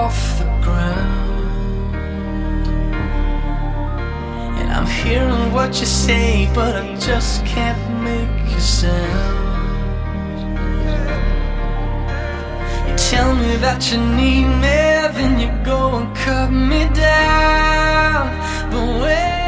off the ground. And I'm hearing what you say, but I just can't make a sound. You tell me that you need me, then you go and cut me down. But when